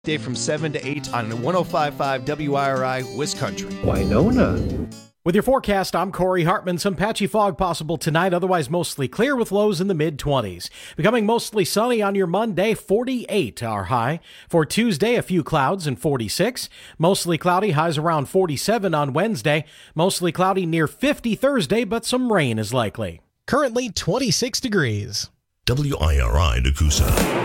Day from 7 to 8 on 105.5 WIRI Wisconsin. Winona. With your forecast, I'm Corey Hartman. Some patchy fog possible tonight, otherwise mostly clear with lows in the mid-20s. Becoming mostly sunny on your Monday, 48 our high. For Tuesday, a few clouds and 46. Mostly cloudy, highs around 47 on Wednesday. Mostly cloudy near 50 Thursday, but some rain is likely. Currently 26 degrees. WIRI Nakusa.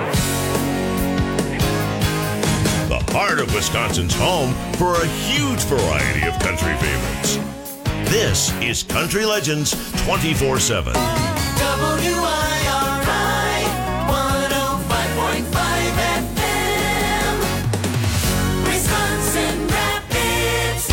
The heart of Wisconsin's home for a huge variety of country favorites. This is Country Legends 24/7. WIRI 105.5 FM, Wisconsin Rapids.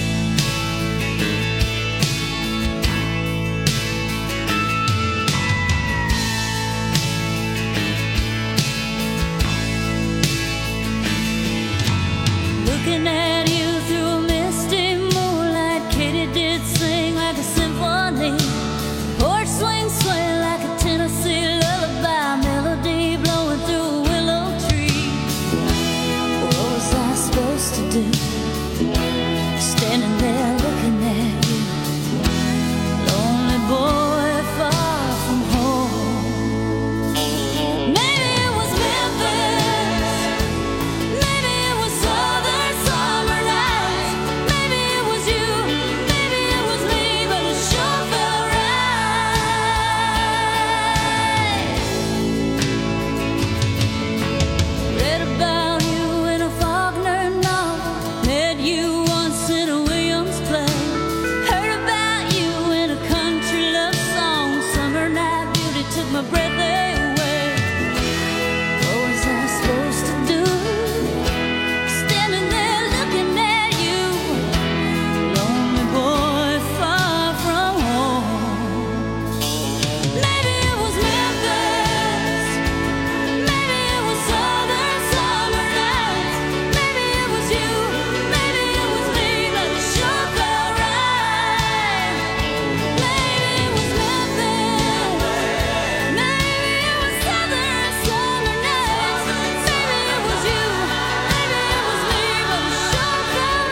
Looking at you through a misty moonlight, Katie did sing like a symphony. Porch swing sway like a Tennessee lullaby, melody blowing through a willow tree. What was I supposed to do? Standing there looking at you, lonely boy far from home. Maybe it was Memphis, maybe it was southern summer nights, maybe it was you, maybe it was me, but it sure felt right. Read about you in a Faulkner novel, met you once in a Williams play, heard about you in a country love song, summer night beauty took my breath away. What was I supposed to do? Standing there looking at you, lonely boy far from home. Maybe it was Memphis, maybe it was southern summer nights, maybe it was you, maybe it was me, but it sure felt right. Maybe it was Memphis, maybe it was southern summer nights, maybe it was you, maybe it was me, but it sure felt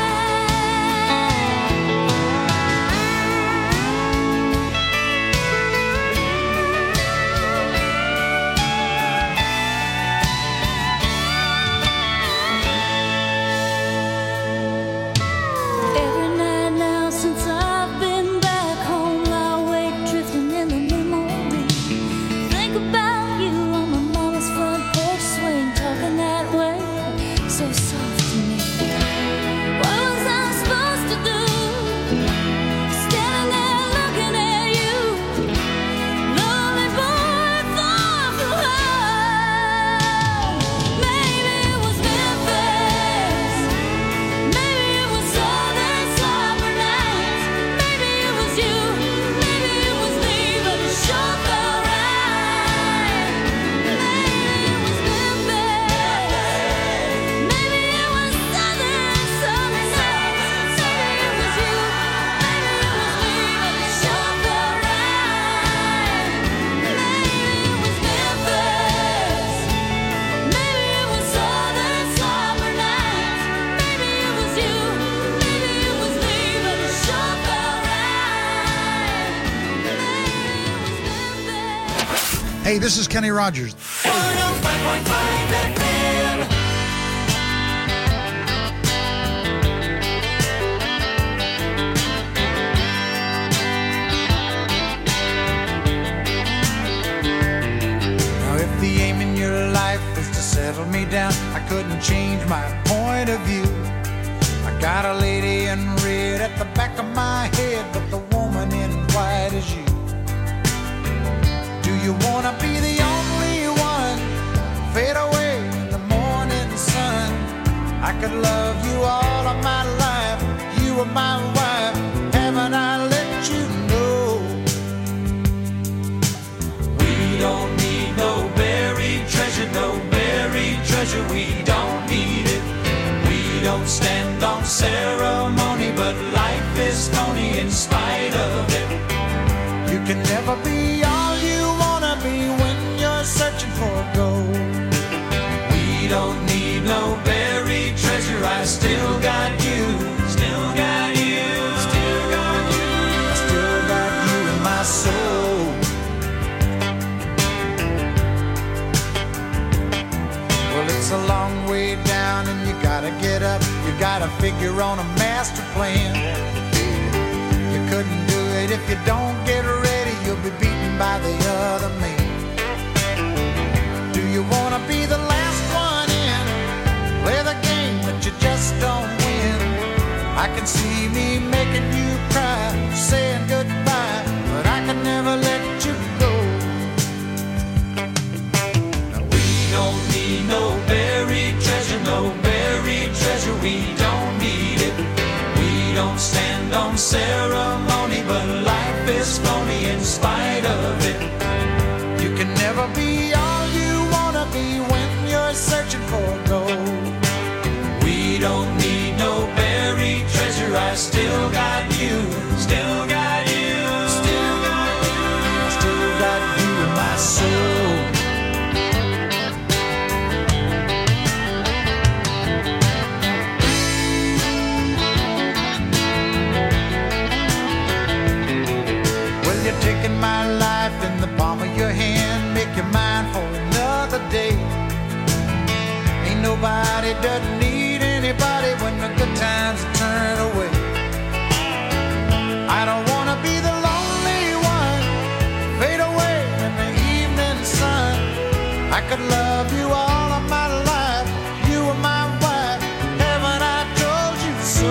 Every night now since I've been back home, I wake drifting in the memory. Think about you on my mama's front porch swing, talking that way, so soft to me. What was I supposed to do? Standing there looking at you, lonely boy far from home. Maybe it was Memphis, maybe it was southern summer nights, maybe it was you, maybe it was me, but it sure felt right. Maybe it was Memphis, maybe it was southern summer nights, maybe it was you, maybe it was me, but it sure felt right. Maybe it was Memphis, maybe it was southern summer nights, maybe it was you, maybe it was me, but it sure felt right. Maybe it was Memphis. Hey, this is Kenny Rogers. 105.5 FM. Now, if the aim in your life is to settle me down, I couldn't change my point of view. I got a lady in red at the back of my head, but the woman in white is you. Do you wanna be the only one? Fade away in the morning sun. I could love you all of my life. You were my wife. Haven't I let you know? We don't need no buried treasure, no buried treasure. We don't need it. We don't stand on ceremony, but life is phony in spite of it. You can never be all you wanna be when you're searching for gold. We don't need no long way down and you gotta get up. You gotta figure on a master plan. You couldn't do it if you don't get ready. You'll be beaten by the other man. Do you wanna be the last one in? Play the game but you just don't win. I can see me making you cry, saying goodbye, but I can never let you go. We don't need no buried treasure, no buried treasure, we don't need it. We don't stand on ceremony, but life is phony in spite of it. You can never be all you wanna be when you're searching for gold. We don't need no buried treasure, I still got you, still got you, still got you, Still got you in my soul. Well, you're taking my life in the palm of your hand. Make your mind for another day. Ain't nobody doesn't need anybody when the good times turn away. I don't wanna be the lonely one, fade away in the evening sun. I could love you all of my life. You were my wife, haven't I told you so?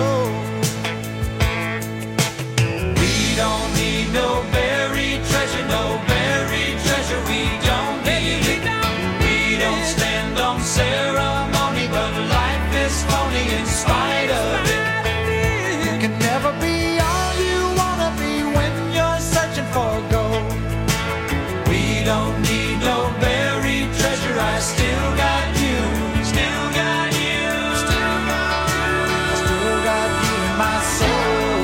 We don't need no buried treasure, no buried treasure, we don't need it. We don't stand on ceremony, but life is phony in spite of it. You can never be all you wanna be when you're searching for gold. We don't need no buried treasure, I still got you, still got you, still got you, Still got you in my soul.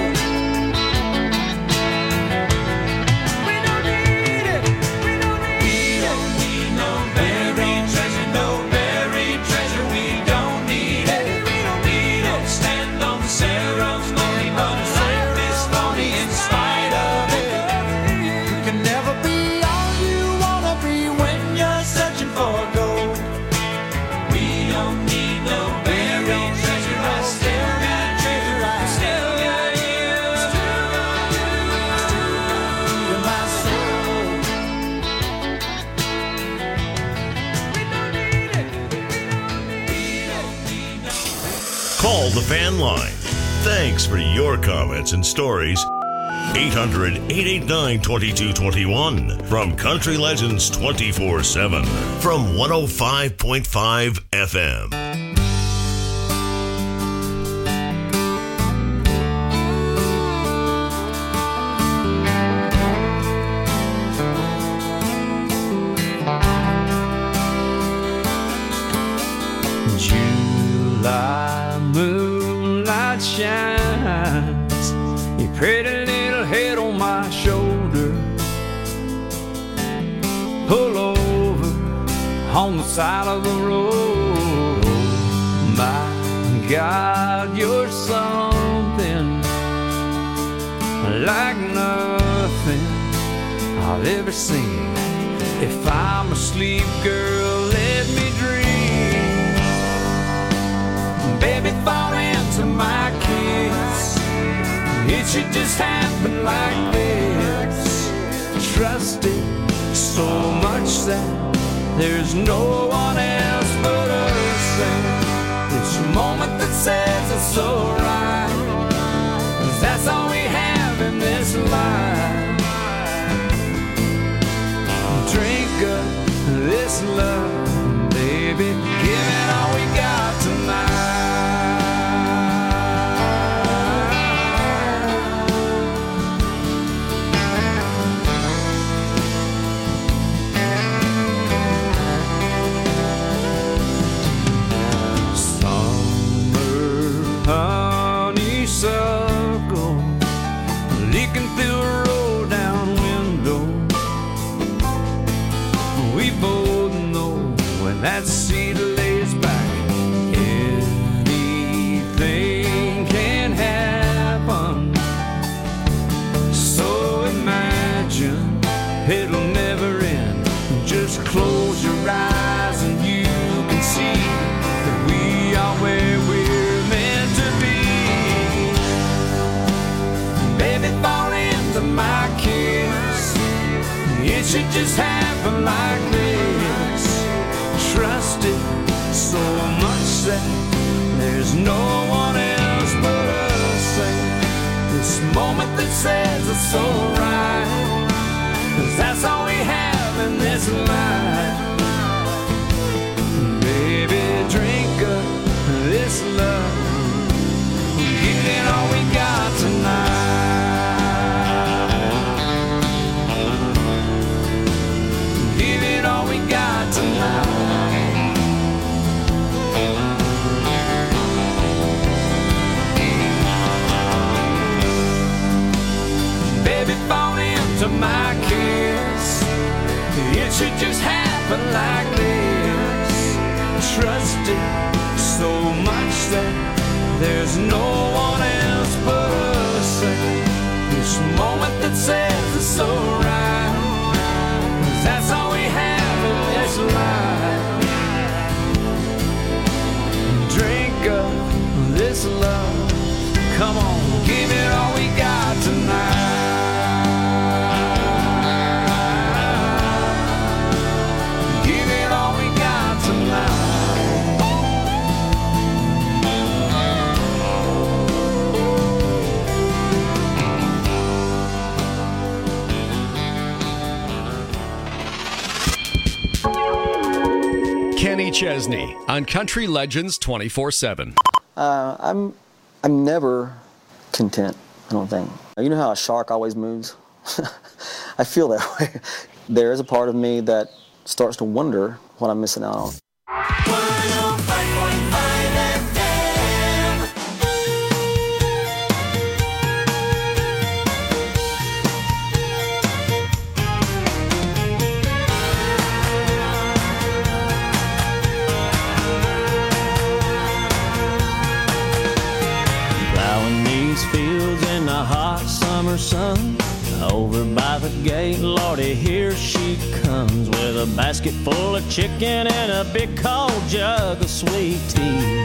We don't need it, we don't need no buried treasure, no buried treasure, we don't need it. We don't stand on ceremony, but life is phony in spite of it. You can never be all you wanna be when you're searching for gold. We don't need no buried treasure, I still got treasure, I still got you, still got you, In my soul. we don't need it, we don't need no. Call the fan line. Thanks for your comments and stories. 800-889-2221 from Country Legends 24/7 from 105.5 FM. July moonlight shines, your pretty little head on my shoulder. Pull over on the side of the road. My God, you're something like nothing I've ever seen. If I'm asleep, girl, let me dream. Baby, fall into my kiss. It should just happen like this. Trust it so much that there's no one else but us. And this moment that says it's alright, 'cause that's all we have in this life. Drink up this love, baby, give it all we got tonight. that there's no one else but us. And this moment that says it's alright, 'cause that's all we have in this life. Baby, drink up this love, give it all we got tonight. Give it all we got tonight. Baby, fall into my kiss. It should just happen like this. Trust it so much that there's no one else but us. This moment that says it's alright, 'cause that's all we have in this life. Drink up this love, come on, give it all we got tonight. Give it all we got tonight. Kenny Chesney on Country Legends 24/7. I'm never content, I don't think. You know how a shark always moves? I feel that way. There is a part of me that starts to wonder what I'm missing out on. 105.5 FM. Plowing these fields in the hot summer sun. Over by the gate, Lordy, here she comes with a basket full of chicken and a big cold jug of sweet tea.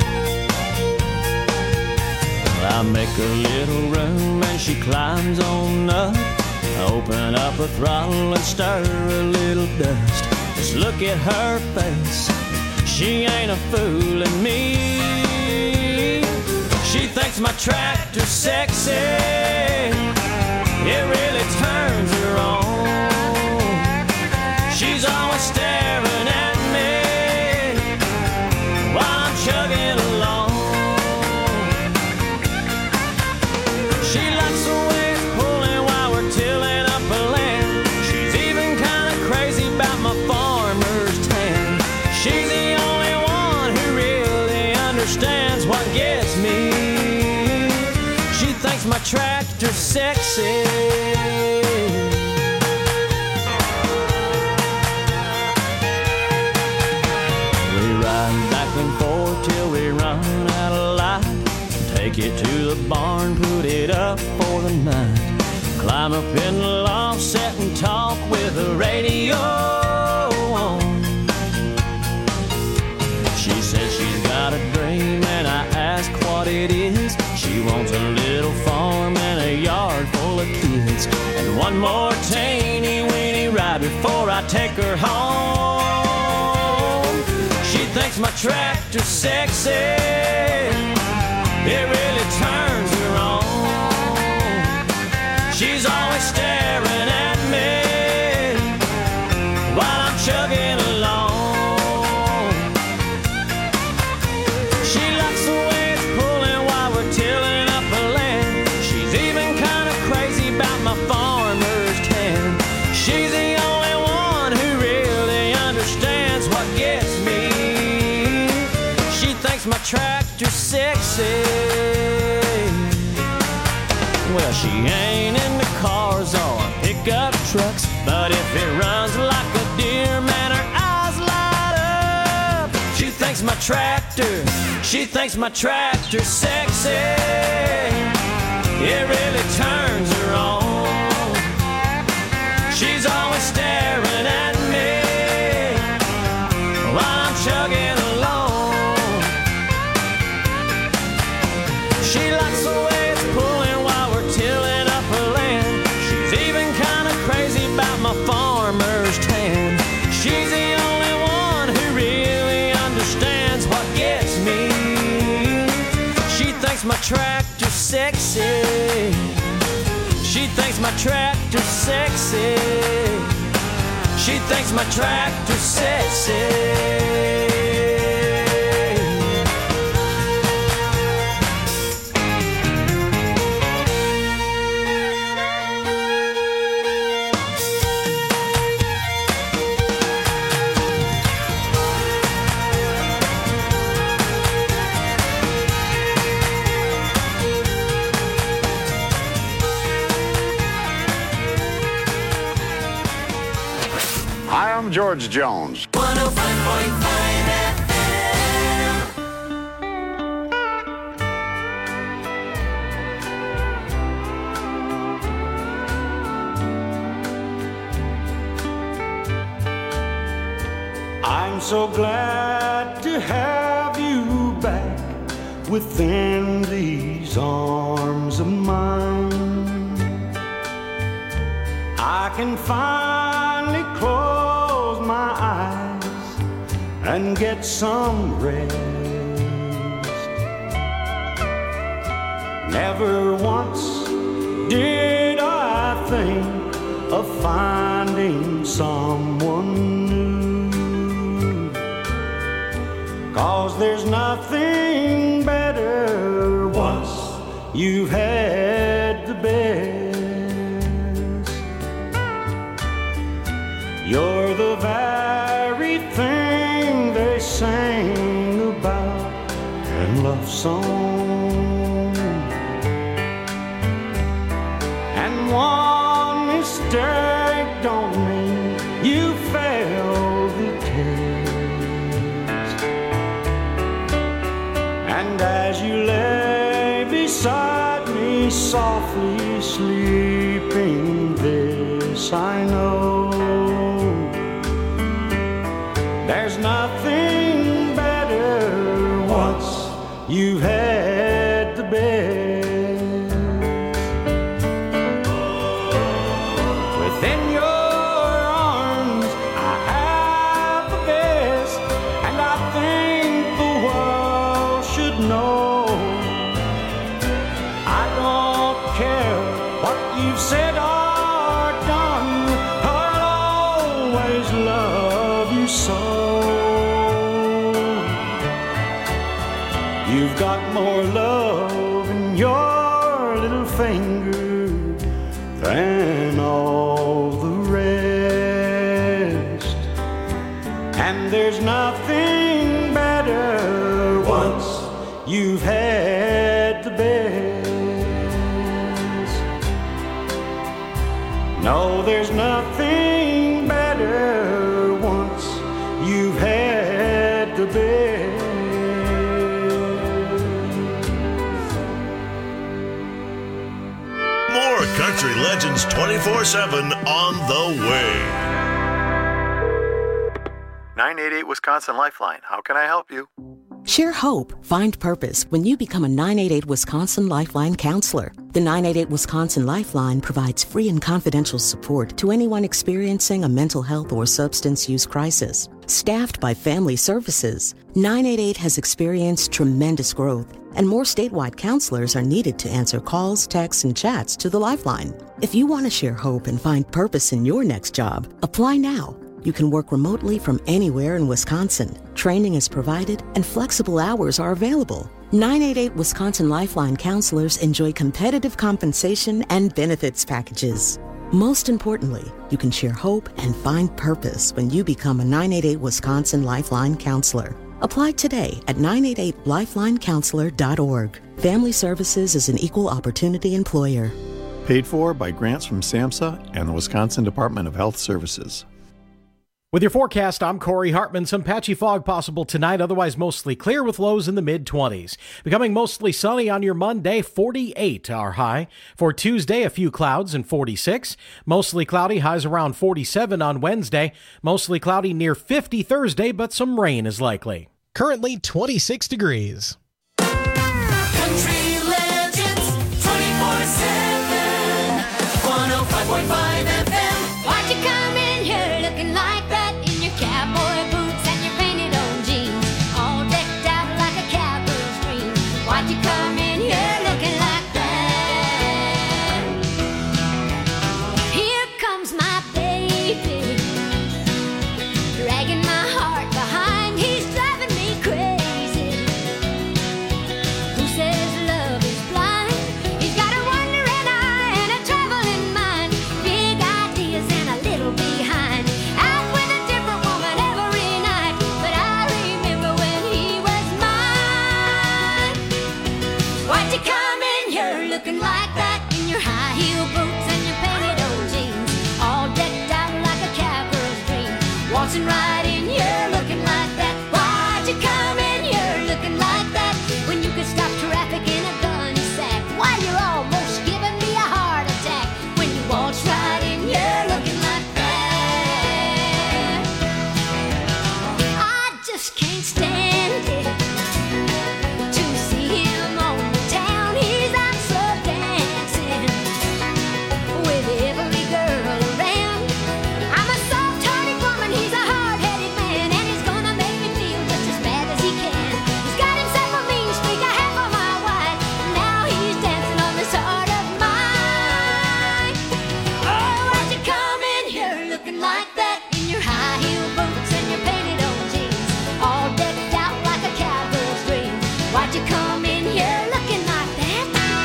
I make a little room and she climbs on up. Open up her throttle and stir a little dust. Just look at her face, she ain't a fooling me. She thinks my tractor's sexy, it really turns her on. She's always staring at me while I'm chugging along. She likes the way it's pulling while we're tilling up a land. She's even kind of crazy about my farmer's tan. She's the only one who really understands what gets me. She thinks my tractor's sexy. We ride back and forth till we run out of light. Take it to the barn, put it up for the night. Climb up in the loft, sit and talk with the radio on. She says she's got a dream and I ask what it is. She wants a little farm and a yard full of kids, and one more teeny weeny ride before I take her home. She thinks my tractor's sexy, it really turns her on. She's always staring at me while I'm chugging along. She likes the way it's pulling while we're tilling up the land. She's even kind of crazy about my farmer's tan. She's the only one who really understands what gets me. She thinks my tractor's sexy. Well, she ain't into cars or pickup trucks, but if it runs like a deer, man, her eyes light up. She thinks my tractor's sexy, it really turns her on. She's always staring at me while I'm chugging along. She likes the way it's pulling while we're tilling up her land. She's even kind of crazy about my farmer's tan. She's the only one who really understands what gets sexy. She thinks my tractor's sexy. She thinks my tractor's sexy. Hi, I'm George Jones. 105.5 I'm so glad to have you back within these arms of mine. I can finally close my eyes and get some rest. Never once did I think of finding someone new, 'cause there's nothing better once you've had the best. You're the very thing they sang about in love songs. And one mistake don't mean you failed the test. And as you lay beside me softly sleeping, this I know: there's nothing better once you've had the best. Within your arms I have the best, and I think the world should know. I don't care what you've said or done, I'll always love you so. You've got more love in your little finger than all the rest. And there's nothing better once you've had the best. No, there's nothing better once you've had the best. More Country Legends 24/7 on the way. 988 Wisconsin Lifeline. How can I help you? Share hope, find purpose when you become a 988 Wisconsin Lifeline counselor. The 988 Wisconsin Lifeline provides free and confidential support to anyone experiencing a mental health or substance use crisis. Staffed by Family Services, 988 has experienced tremendous growth, and more statewide counselors are needed to answer calls, texts, and chats to the Lifeline. If you want to share hope and find purpose in your next job, apply now. You can work remotely from anywhere in Wisconsin. Training is provided and flexible hours are available. 988 Wisconsin Lifeline counselors enjoy competitive compensation and benefits packages. Most importantly, you can share hope and find purpose when you become a 988 Wisconsin Lifeline counselor. Apply today at 988lifelinecounselor.org. Family Services is an equal opportunity employer. Paid for by grants from SAMHSA and the Wisconsin Department of Health Services. With your forecast, I'm Corey Hartman. Some patchy fog possible tonight, otherwise mostly clear with lows in the mid-20s. Becoming mostly sunny on your Monday, 48 our high. For Tuesday, a few clouds and 46. Mostly cloudy, highs around 47 on Wednesday. Mostly cloudy near 50 Thursday, but some rain is likely. Currently 26 degrees. Country Legends 24/7 105.5 FM. Why'd you come in here looking like that in your cowboy boots and your painted on jeans, all decked out like a cowgirl's dream? Why'd you come in here looking like that? looking like that in your high heel boots and your painted old jeans, all decked out like a cowgirl's dream. Waltzing right in here looking like that. Why'd you come in here looking like that when you could stop traffic in a gunny sack? Why, you're almost giving me a heart attack when you waltz right in here looking like that. I just can't stand it to see him on the town. He's out so dancing with every girl around. I'm a soft-hearted woman, he's a hard-headed man, and he's gonna make me feel just as bad as he can. He's got himself a mean streak, a half of my wife. Now he's dancing on this heart of mine. Oh, why'd you come in here looking like that in your high heel boots and your painted old jeans, all decked out like a cowgirl's dream? Why'd you come in here looking like that?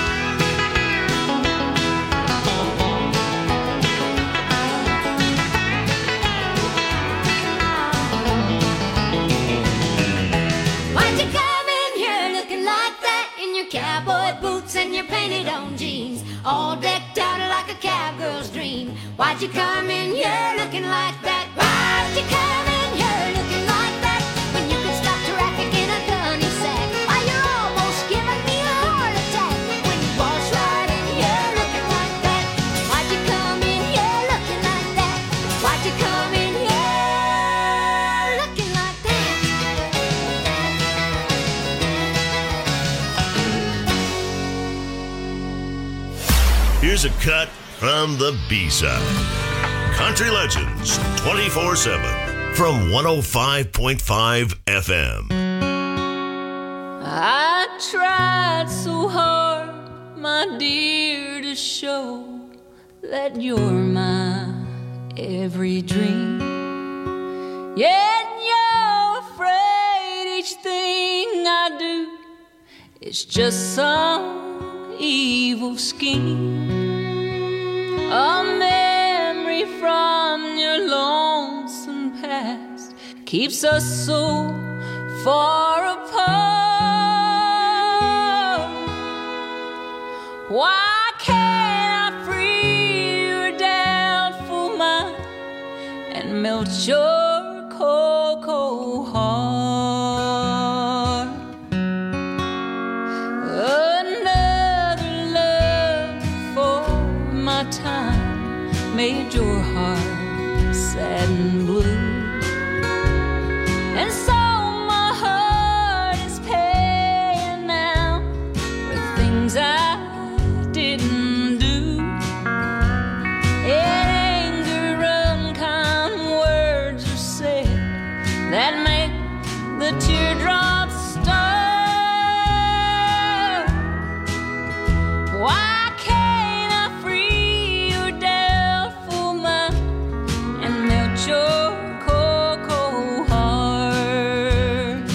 Why'd you come in here looking like that in your cowboy boots and your painted on jeans, all decked out like a cowgirl's dream? Why'd you come in here looking like that? Why'd you come in here looking like that when you could stop traffic in a gunny sack? Why, you're almost giving me a heart attack when you waltz right in here looking like that. Why'd you come in here looking like that? Why'd you come in here looking like that? Here's a cut from the B-side. Country Legends 24/7 from 105.5 FM. I tried so hard, my dear, to show that you're my every dream. Yet you're afraid each thing I do is just some evil scheme. A memory from your lonesome past keeps us so far apart. Why can't I free your doubtful mind and melt your cold, cold heart? Another love for my time made your heart sad and blue, and so my heart is paying now for things I didn't do. In anger, unkind words are said that make the teardrops start. Why can't I free your doubtful mind and melt your cold, cold heart?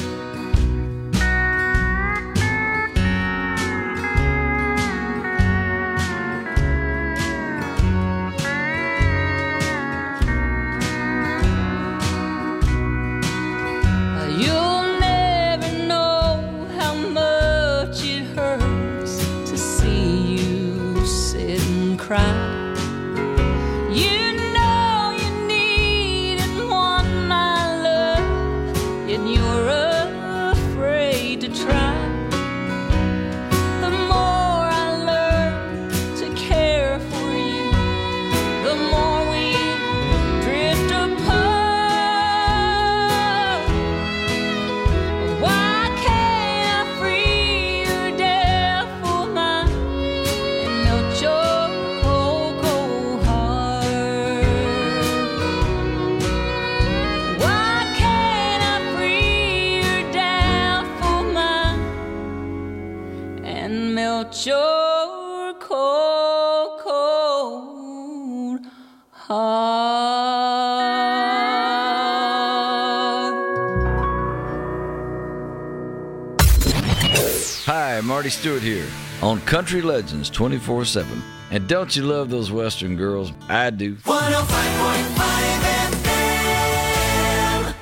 You'll never know how much it hurts to see you sit and cry. You know you need and want my love, yet you're afraid to try. The more I learn to care for you, the more we drift apart. Why can't I free your doubtful mind and melt your cold, cold heart? Why can't I free your doubtful mind and melt your cold, cold heart? Hi, Marty Stewart here on Country Legends 24/7. And don't you love those Western girls? I do. 105.5 FM.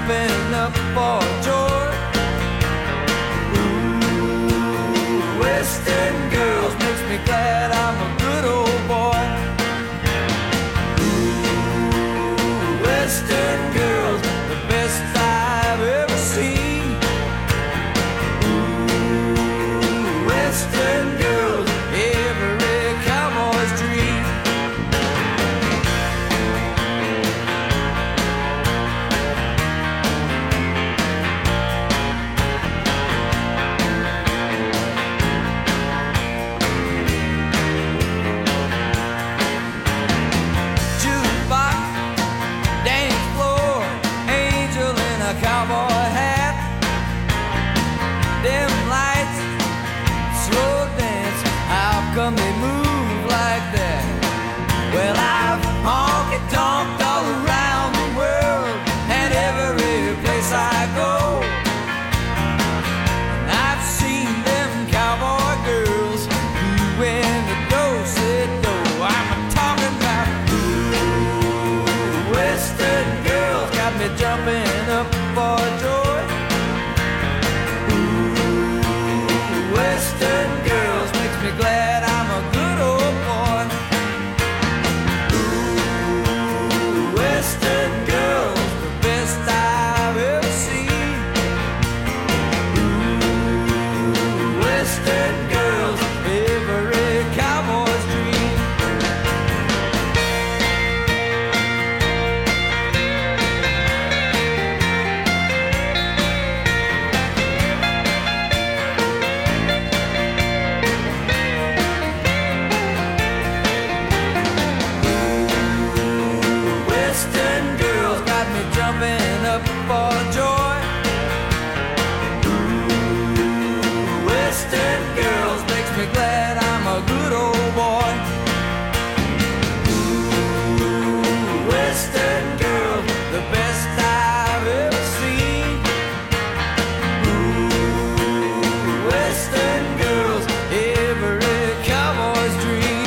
jumping up for joy. Ooh, Western girls makes me glad I'm a good old boy. Ooh, Western girls, the best I've ever seen. Ooh, Western girls, every cowboy's dream. Jukebox, dance floor, angel in a cowboy hat. Them lights, slow dance, how come they move like that? Well, I've honky-tonked all around the world, and every place I go, and I've seen them cowboy girls doing the do-si-do. I'm talking about ooh, Western girls got me jumping up for joy. Ooh, Western girls makes me glad I'm a good old boy. Ooh, Western girls, the best I've ever seen. Ooh, Western girls, every cowboy's dream. Western girls got me jumping up for joy. Ooh, Western girls makes me glad I'm a good old boy. Ooh, Western girls, the best I've ever seen. Ooh, Western girls, every cowboy's dream.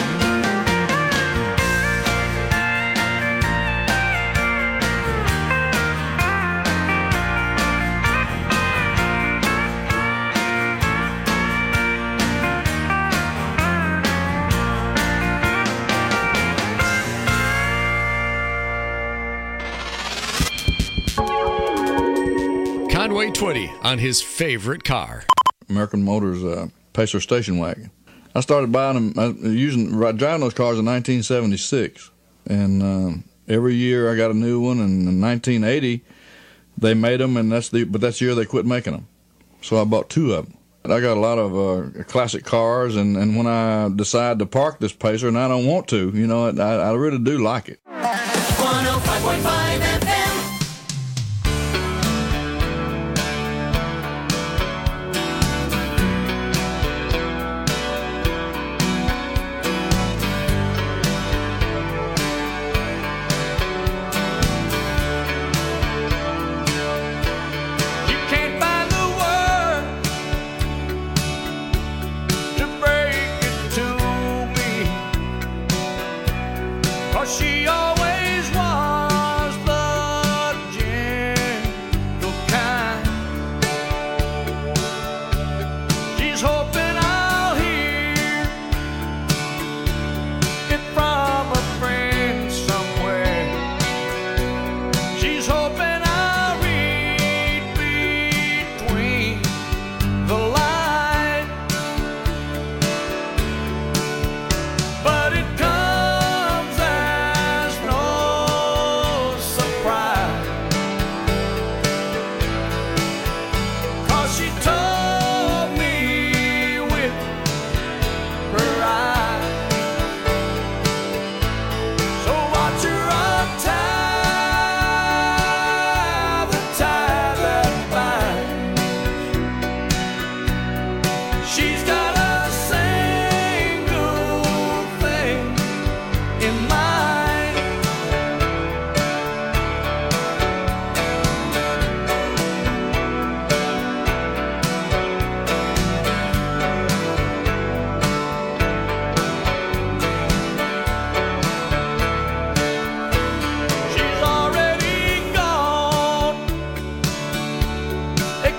Conway Twitty on his favorite car. American Motors Pacer station wagon. I started buying them, driving those cars in 1976, and every year I got a new one. And in 1980, they made them, and that's the year they quit making them. So I bought two of them. I got a lot of classic cars, and when I decide to park this Pacer, and I don't want to, you know, I really do like it. 105.5 FM. You can't find the word to break it to me, 'cause she always was the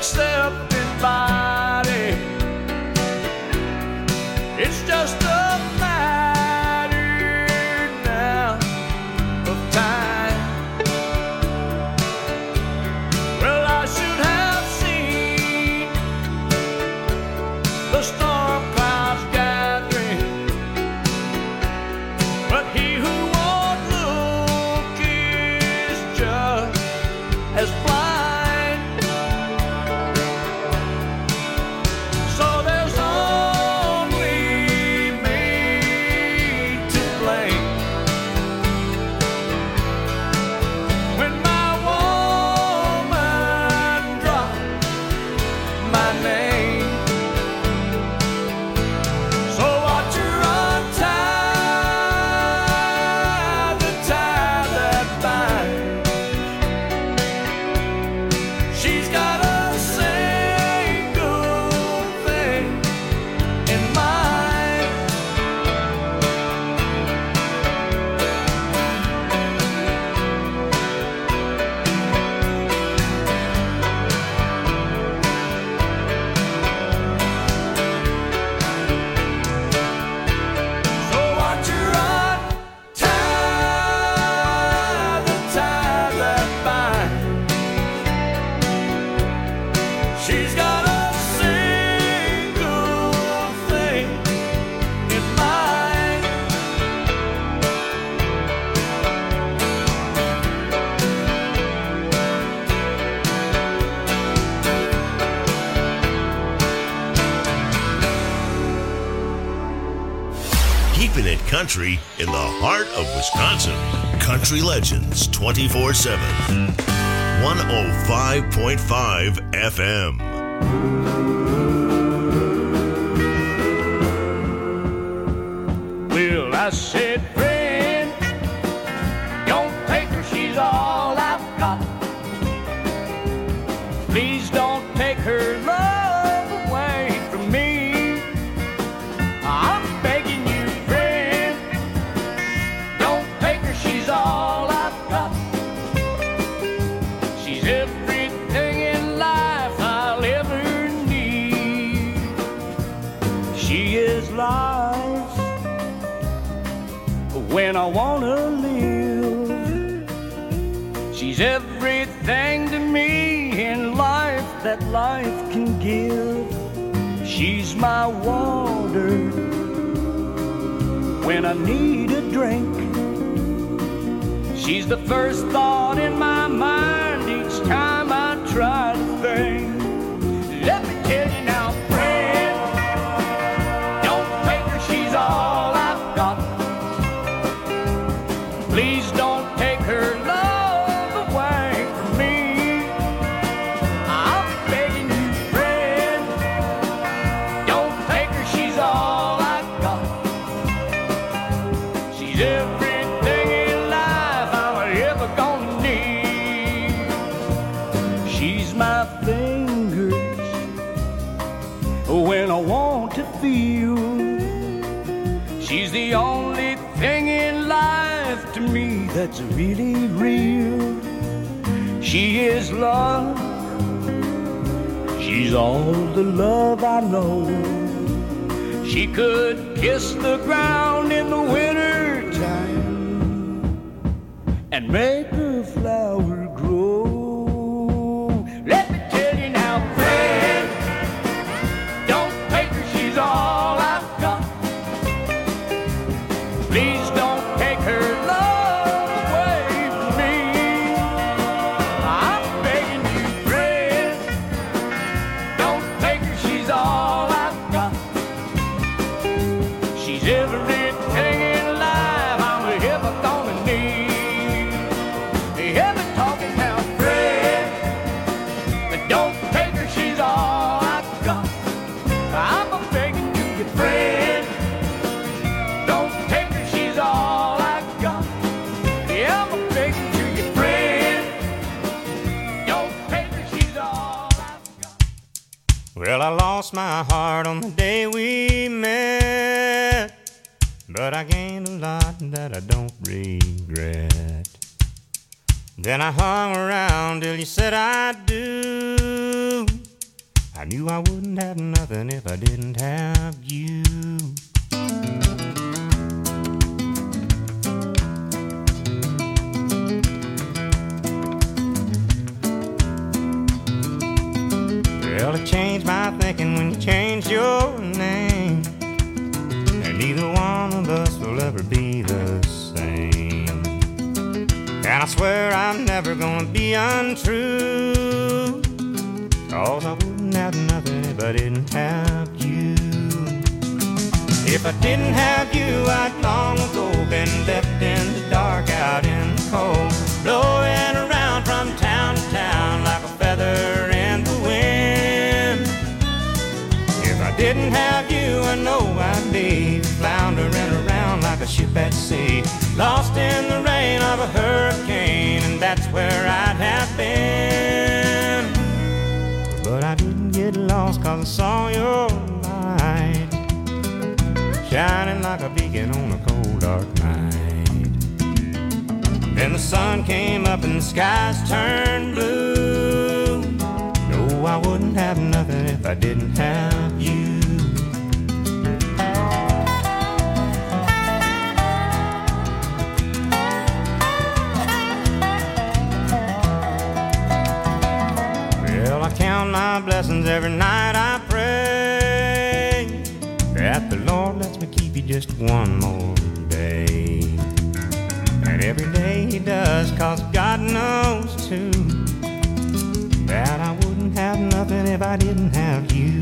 accepted body. It's just a matter now of time. Well, I should have seen the storm clouds gathering, but he who won't look is just as blind. So there's only me to blame when my woman dropped my name. So watch her untie the tie that binds. She's got a single thing in mind. So watch her untie the tie that binds. She's got a single thing in mind. Keeping it country in the heart of Wisconsin. Country Legends 24/7. 105.5 FM. Well, I said, friend, don't take her, she's all I've got. Please don't take her love away from me. I'm begging you, friend, don't take her, she's all I've got. She's everything in life I'll ever need. She is life when I wanna live. She's everything to me in life that life can give. She's my water when I need a drink. She's the first thought in my mind each time I try to think. Let me tell you now, friend, don't take her, she's all I've got. Please don't take her love away from me. I'm begging you, friend, don't take her, she's all I've got. She's everything in life I'm ever gonna need. She's my fingers when I want to feel. She's the only thing in life to me that's really real. She is love. She's all the love I know. She could kiss the ground in the winter time and make a flower grow. Let me tell you now, friend, don't take her, she's all I've got. Please don't take her love away from me. I'm begging you, friend, don't take her, she's all I've got. She's everything in life I'm ever gonna need. Ever talking now, friend, but don't take her, she's all I've got. I'm begging you, friend, don't take her, she's all I've got. Yeah, I'm begging you, friend, don't take her, she's all I've got. Well, I lost my heart on the day we met, but I gained a lot that I don't regret. Then I hung around till you said I do, I knew I wouldn't have nothing if I didn't have you. Well, it changed my thinking when you changed your name, and neither one of us will ever be the same. And I swear I'm never gonna be untrue, 'cause I wouldn't have nothing if I didn't have you. If I didn't have you, I'd long ago been left in the dark, out in the cold, blowing around from town to town like a feather in the wind. If I didn't have you, I know I'd be floundering around like a ship at sea, lost in the rain of a hurricane, and that's where I'd have been. But I didn't get lost 'cause I saw your light shining like a beacon on a cold dark night. Then the sun came up and the skies turned blue. No, I wouldn't have nothing if I didn't have you. Well, I count my blessings every night. I pray that the Lord lets me keep you just one more day. And every day He does, 'cause God knows too that I wouldn't have nothing if I didn't have you.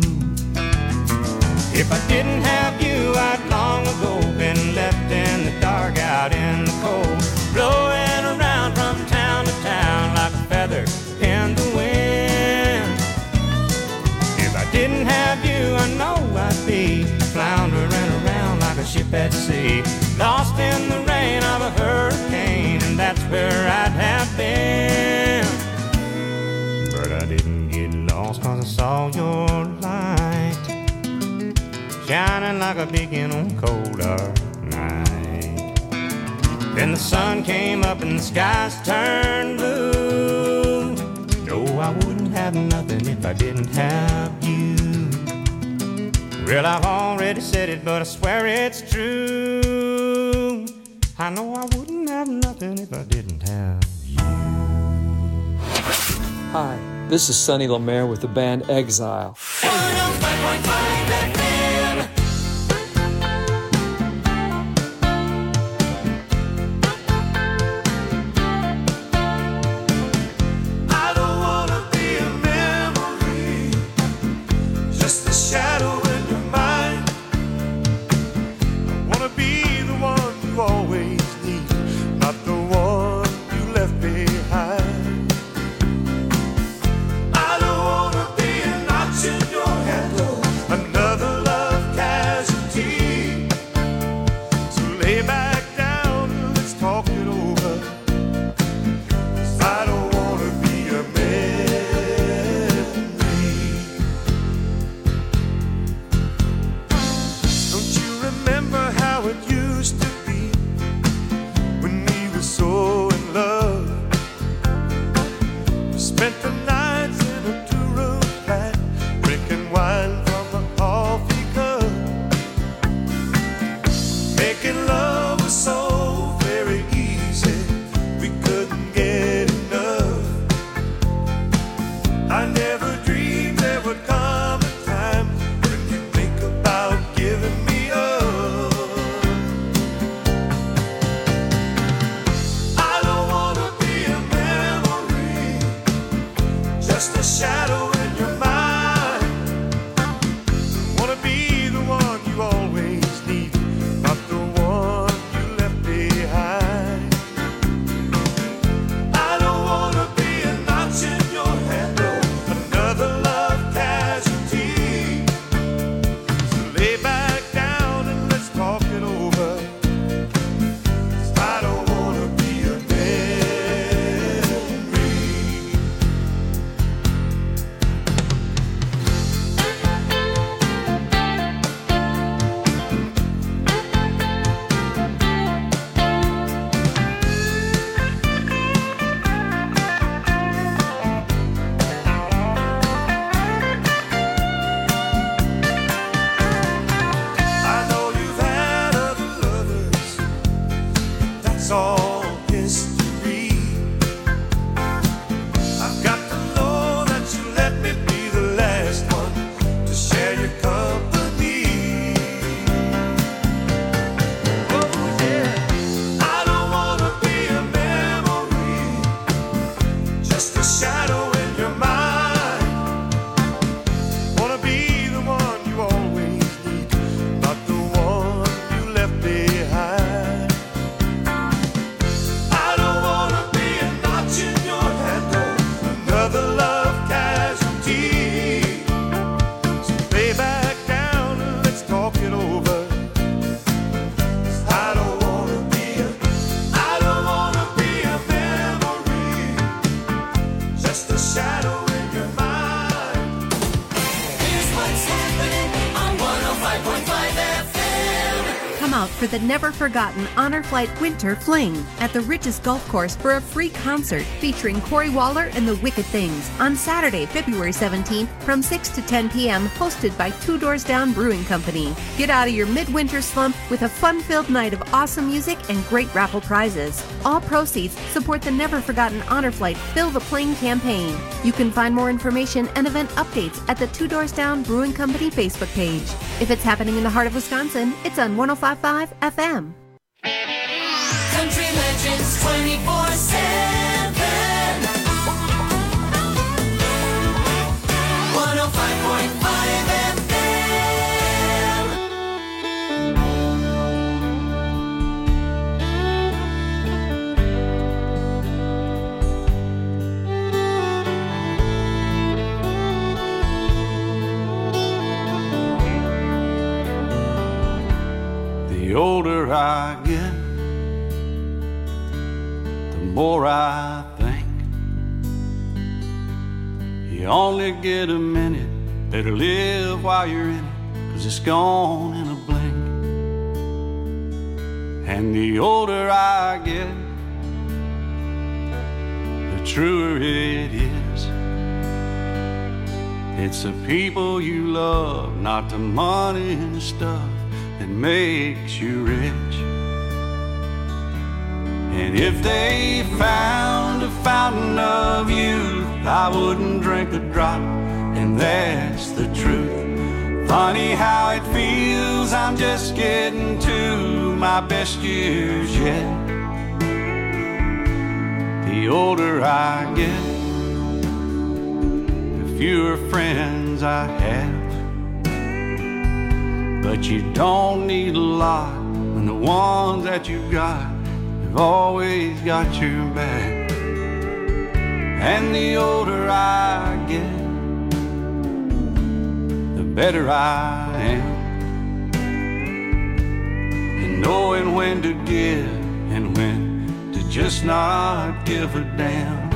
If I didn't have you, I'd long ago been left in the dark, out in the cold, blowing around from town to town like a feather in the wind. If I didn't have you, I know I'd be floundering around like a ship at sea, lost in the rain of a hurricane, and that's where I'd have been. But I didn't get lost 'cause I saw your light shining like a beacon on a cold dark night. Then the sun came up and the skies turned blue. No, I wouldn't have nothing if I didn't have you. Well, I've already said it, but I swear it's true. I know I wouldn't have nothing if I didn't have you. Hi, this is Sonny Lemaire with the band Exile. I don't wanna be a memory, just a shadow in your mind. I wanna be the one you always need, not the one you left behind. I don't wanna be a notch in your handle, another love casualty. So lay back down and let's talk it over, 'cause I don't wanna be a memory. Don't you remember how it used to be when we were so in love? We spent the nights in a two-room flat, drinking wine from a coffee cup. Making love was so very easy, we couldn't get enough. I never dreamed there would come a time when you'd think about giving me up. I don't wanna be a memory, just a shadow in your mind. Wanna be the one you always need, not the one you left behind. I don't wanna be a notch in your handle, another love casualty. So lay back down and let's talk it over, 'cause I don't wanna be a memory. for the never-forgotten Honor Flight Winter Fling at the Riches Golf Course for a free concert featuring Corey Waller and the Wicked Things on Saturday, February 17th from 6 to 10 p.m. hosted by Two Doors Down Brewing Company. Get out of your midwinter slump with a fun-filled night of awesome music and great raffle prizes. All proceeds support the never-forgotten Honor Flight Fill the Plane campaign. You can find more information and event updates at the Two Doors Down Brewing Company Facebook page. If it's happening in the heart of Wisconsin, it's on 105.5 FM. Country Legends 24/7. 105.5 FM. The older I get, the more I think you only get a minute, better live while you're in it, 'cause it's gone in a blink. And the older I get, the truer it is. It's the people you love, not the money and stuff that makes you rich. And if they found a fountain of youth, I wouldn't drink a drop, and that's the truth. Funny how it feels, I'm just getting to my best years yet. The older I get, the fewer friends I have. But you don't need a lot when the ones that you got have always got your back. And the older I get, the better I am. And knowing when to give and when to just not give a damn.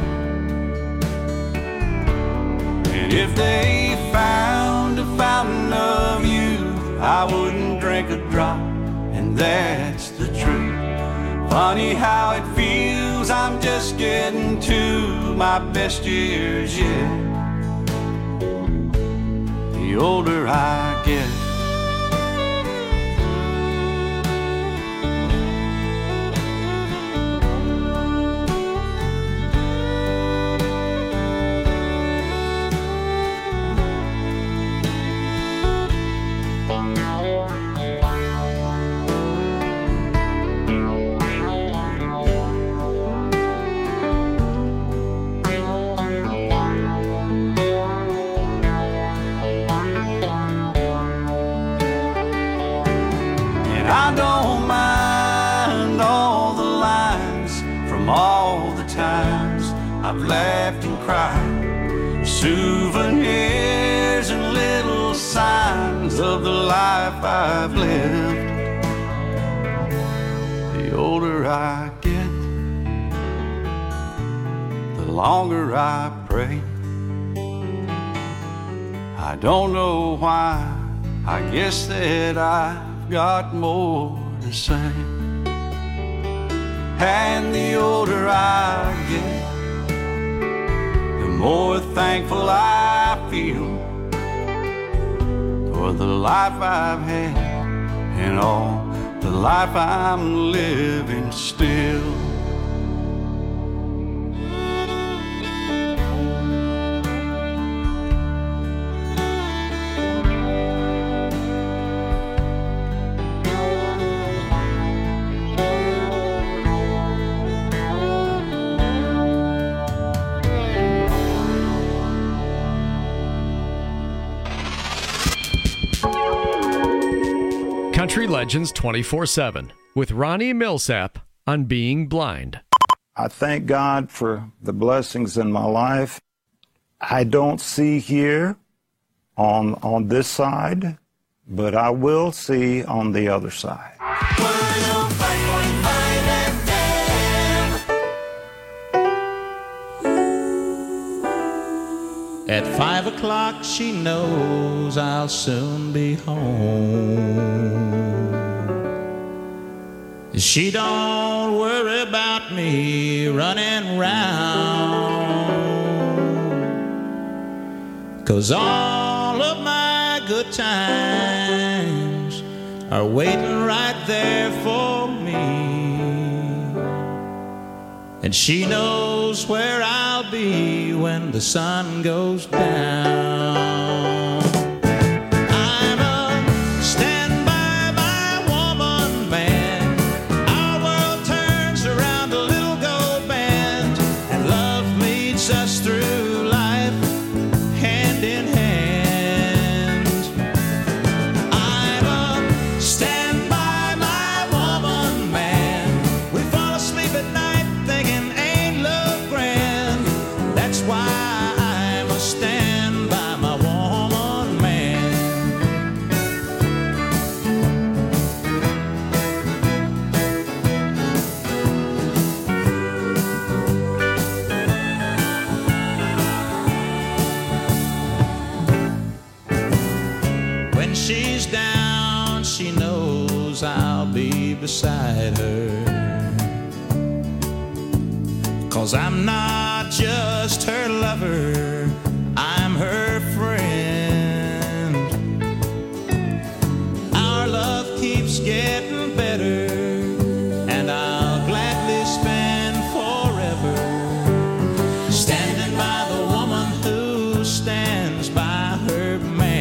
And if they found a fountain of youth, I wouldn't drink a drop, and that's the truth. Funny how it feels, I'm just getting to my best years yet. The older I get. I don't mind all the lines from all the times I've laughed and cried. Souvenirs and little signs of the life I've lived. The older I get, the longer I pray. I don't know why, I guess that I've got more to say. And the older I get, the more thankful I feel for the life I've had and all the life I'm living still. Country Legends 24/7 with Ronnie Millsap on Being Blind. I thank God for the blessings in my life. I don't see here on this side, but I will see on the other side. 105.5 FM. At 5 o'clock she knows I'll soon be home. she don't worry about me running round. 'Cause all of my good times are waiting right there for me. And she knows where I'll be when the sun goes down. I'm a stand by my woman man. Our world turns around a little gold band, and love leads us through life hand in hand. I'm a stand by my woman man. We fall asleep at night thinking ain't love grand. That's why I must stand by my woman man. When she's down, she knows I'll be beside her. 'Cause I'm not just her lover, I'm her friend. Our love keeps getting better, and I'll gladly spend forever standing by the woman who stands by her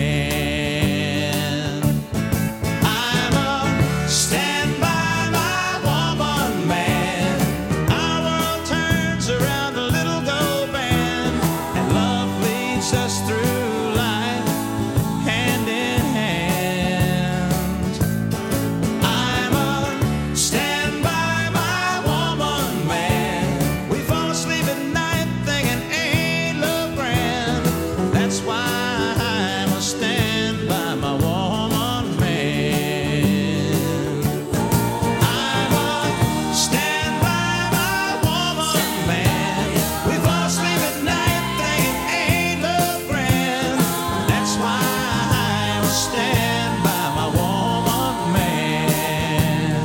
man. I'm a stand by my woman man. Our world turns around a little gold band, and love leads us through life hand in hand. I'm a stand by my woman man. We fall asleep at night thinking ain't love grand. That's why I must stand by my woman man. I'm a stand by my woman man. We fall asleep at night thinking ain't love grand. That's why I must stand by my woman man.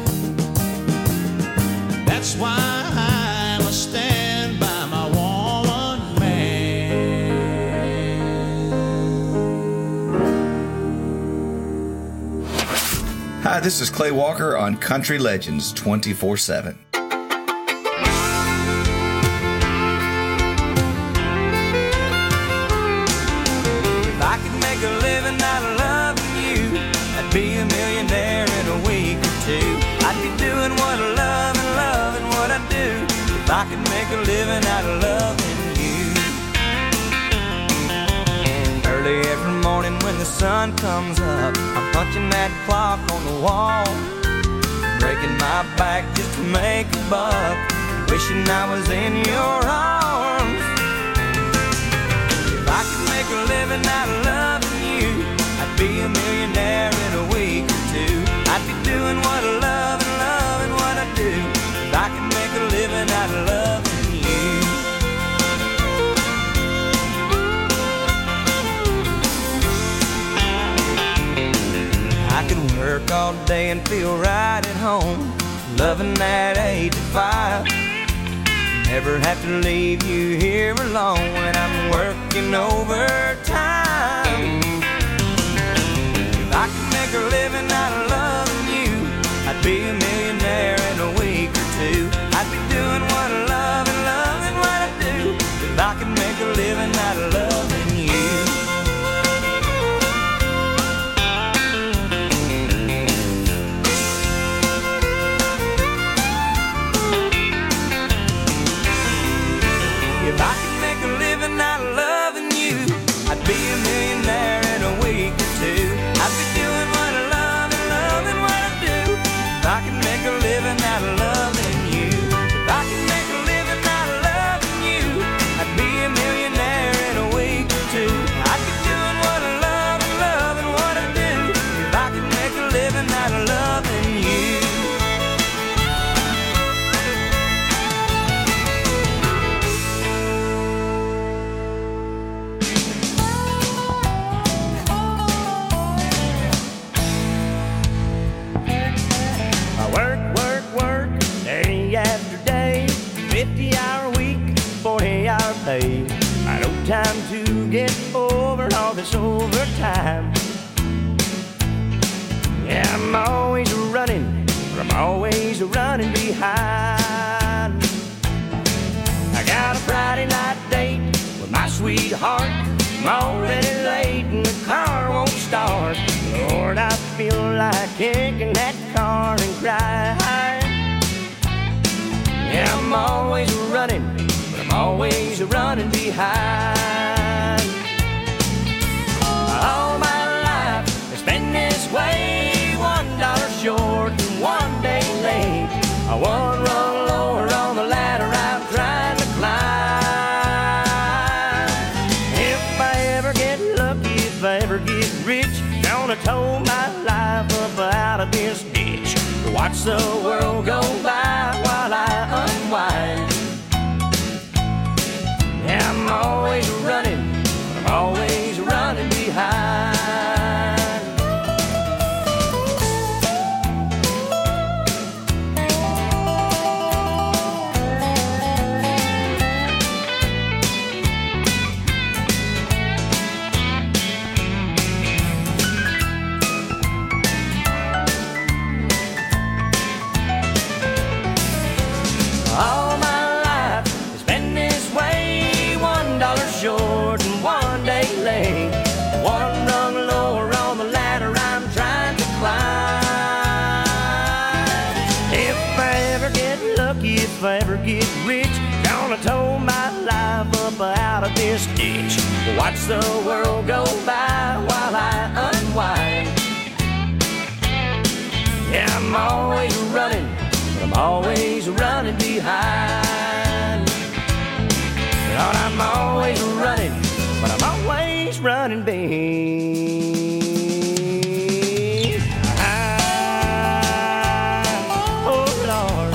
That's why I must stand by my woman man. Hi, this is Clay Walker on Country Legends 24/7. If I could make a living out of loving you, I'd be a millionaire in a week or two. I'd be doing what I love and loving what I do. If I could make a living out of loving you. Early every morning when the sun comes up, I'm punching that clock on the wall, breaking my back just to make a buck, wishing I was in your arms. If I could make a living out of loving you, I'd be a millionaire in a week or two. I'd be doing what I love and loving what I do. If I could make a living out of loving you. I could work all day and feel right at home, loving that 8 to 5. Never have to leave you here alone when I'm working overtime. If I could make a living out of loving you, I'd be a millionaire in a week or two. I'd be doing what I love and loving what I do. If I could make a living out of loving you. If I could make a living out of love to get over all this overtime. Yeah, I'm always running, but I'm always running behind. I got a Friday night date with my sweetheart. I'm already late and the car won't start. Lord, I feel like kicking that car and crying. Yeah, I'm always running, but I'm always running behind. All my life has been this way, $1 short and 1 day late. One rung lower on the ladder I'm trying to climb. If I ever get lucky, if I ever get rich, gonna tow my life up out of this ditch. Watch the world go by while I unwind. Yeah, I'm always running, but I'm always running behind. All my life has been this way, $1 short and 1 day late. One rung lower on the ladder I'm trying to climb. If I ever get lucky, if I ever get rich, gonna tow my life up out of this ditch. Watch the world go by while I unwind. Yeah, I'm always running, but I'm always running behind. Lord, I'm always running, but I'm always running behind. Oh, Lord.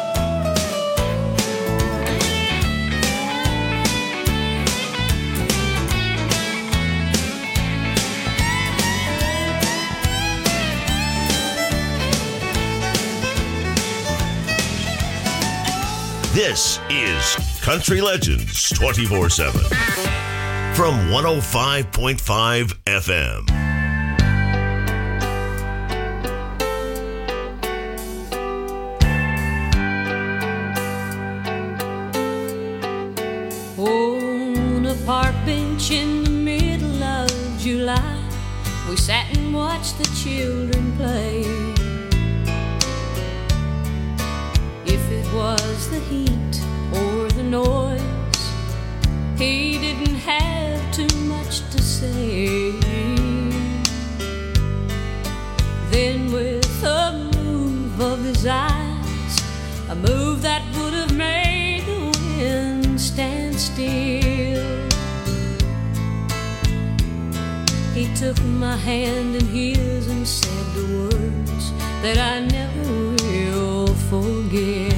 This is Country Legends 24/7 from 105.5 FM. On a park bench in the middle of July, we sat and watched the children play. If it was the heat or the noise, he didn't have too much to say. Then with a move of his eyes, a move that would have made the wind stand still, he took my hand in his and said the words that I never will forget.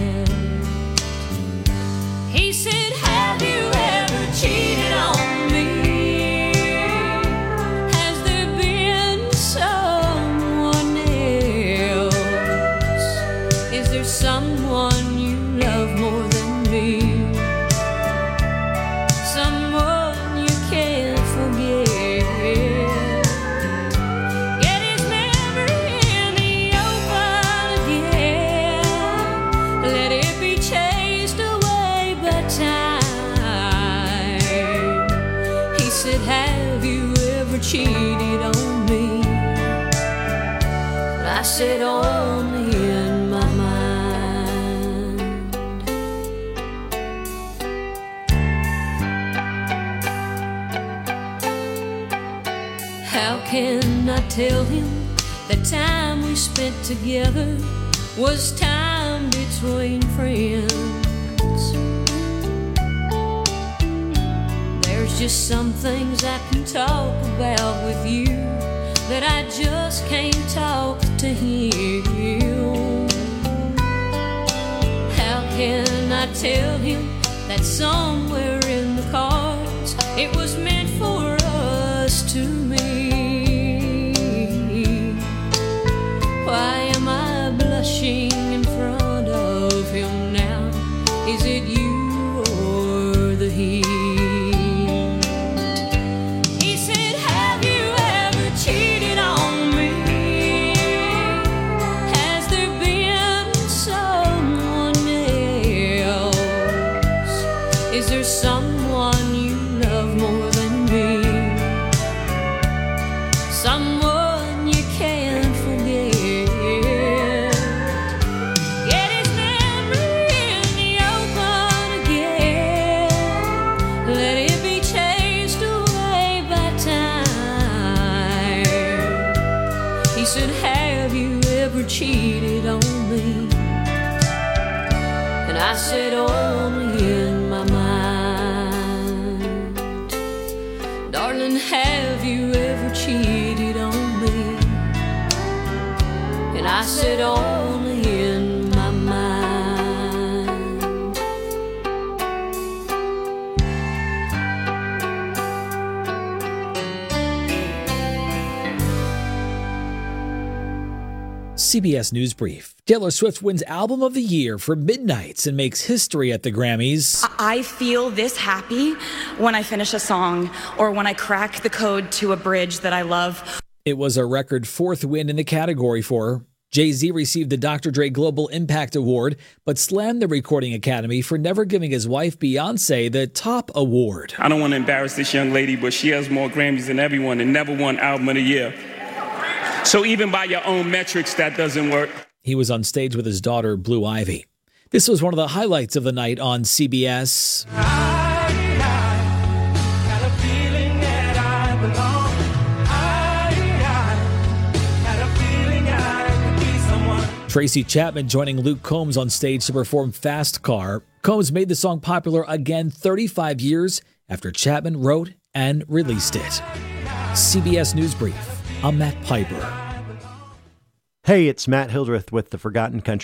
He said, have you ever cheated on me? Has there been someone else? Is there someone you love more than me? Someone you can't forget? Get his memory in the open again. Let it be chased away by time. He said, have you ever cheated on me? And I said, only in my mind. How can I tell him that time we spent together was time between friends? There's just some things I can talk about with you that I just can't talk to him. How can I tell him that somewhere in the cards it was meant for us to meet? Why am I blushing in front of him now? Is it you or the heat? said only in my mind. Darling, have you ever cheated on me? And I said only in my mind. CBS News Brief. Taylor Swift wins Album of the Year for Midnights and makes history at the Grammys. I feel this happy when I finish a song or when I crack the code to a bridge that I love. It was a record fourth win in the category for her. Jay-Z received the Dr. Dre Global Impact Award, but slammed the Recording Academy for never giving his wife Beyonce the top award. I don't want to embarrass this young lady, but she has more Grammys than everyone and never won Album of the Year. So even by your own metrics, that doesn't work. He was on stage with his daughter, Blue Ivy. This was one of the highlights of the night on CBS. Tracy Chapman joining Luke Combs on stage to perform Fast Car. Combs made the song popular again 35 years after Chapman wrote and released it. CBS News Brief. I'm Matt Piper. Hey, it's Matt Hildreth with the Forgotten Country